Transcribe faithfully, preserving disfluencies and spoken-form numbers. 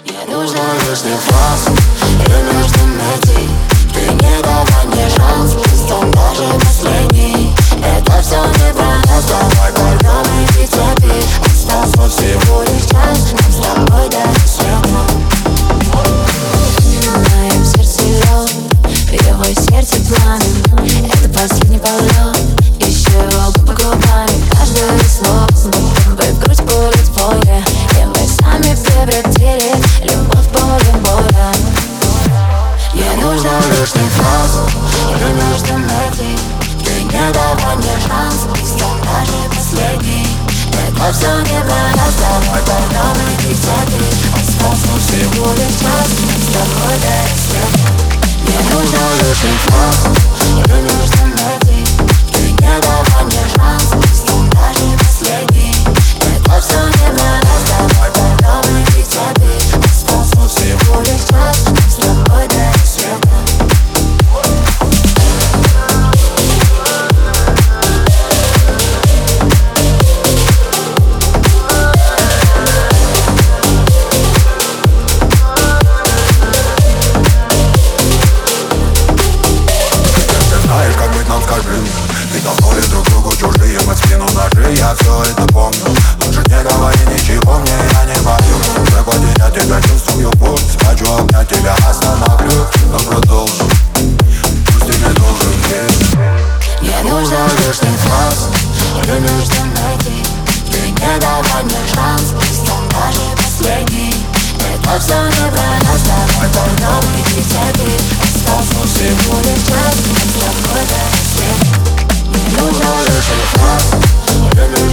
Не нужно лишних фраз, и нужно найти. Ты не давай мне шанс, пусть он даже последний. Это все не про нас, давай пойдем и цепи. Остался всего лишь час, нам с тобой до рассвета. В моем сердце лед, в его сердце пламя. Это последний полет, еще губы губами. Каждое слово, будто бы грудь будет в поле. И мы сами превратили любовь в более боя. Не нужно лишних фраз, и нужно найти. Ты не давай мне шанс, пусть он даже последний. Это все не про нас, давай пойдем и цепи. Остался всего лишь час, нам с тобой до рассвета. Не нужно лишних фраз, и нужно найти. Ты не давай мне шанс, пусть он даже последний. Это все не про нас, давай пойдем и цепи. Остался всего лишь час, нам с тобой до рассвета. Ты давно ли друг другу чужие, мы в спину ножи, я все это помню. Лучше не говори ничего мне, я не боюсь. В годе я тебя чувствую пульс, хочу обнять тебя, остановлюсь, но продолжу. Пусть ты не должен есть. Не нужно лишних фраз, или нужно найти. Ты не давай мне шанс, пусть он даже последний. Это все не про нас, давай пойдем и цепи. Остался всего лишь час, нам с тобой до рассвета. Не нужно лишних фраз, или нужно